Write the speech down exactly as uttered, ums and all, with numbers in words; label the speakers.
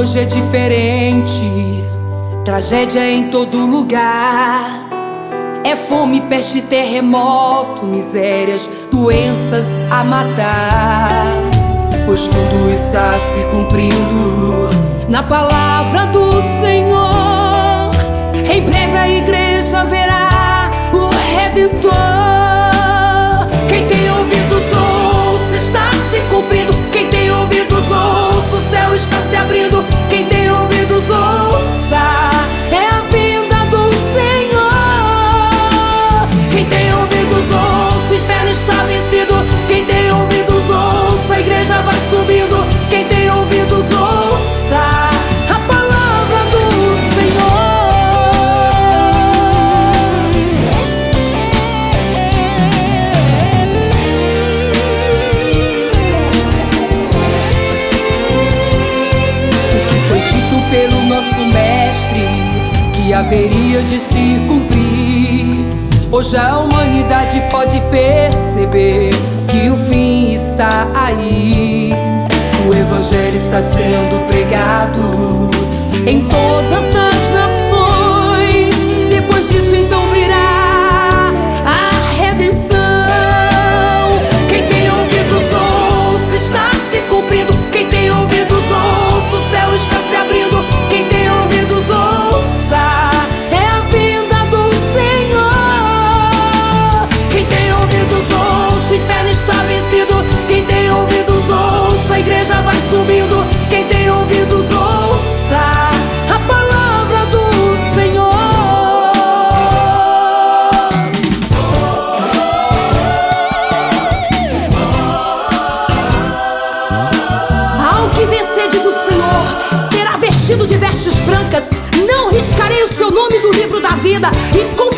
Speaker 1: hoje é diferente. Tragédia em todo lugar. É fome, peste, terremoto, misérias, doenças a matar. Pois tudo está se cumprindo na palavra do Senhor. Em breve a igreja verá o Redentor. Quem tem ouvidos ouça, está se cumprindo. Quem tem ouvidos ouça, o céu está se abrindo. Quem tem ouvidos ouça, é a vinda do Senhor. Quem tem ouvidos ouça, o inferno está vencido. Quem tem ouvidos ouça, a igreja vai subindo. Quem tem ouvidos ouça a palavra do Senhor. Pelo nosso mestre, que haveria de se cumprir. Hoje a humanidade pode perceber que o fim está aí. O evangelho está sendo pregado em todas as nações. Depois disso então virá a redenção. Quem tem ouvidos ouça, está se cumprindo. Quem tem ouvidos ouça, o céu está se abrindo. Quem tem ouvidos ouça, é a vinda do Senhor. Quem tem ouvidos ouça, o inferno está vencido. Quem tem ouvidos ouça, a igreja vai subindo. Quem tem ouvidos ouça a palavra do Senhor. Ao que vencer, diz o Senhor, será vestido de vestes brancas. Não riscarei o seu nome do livro da vida, e com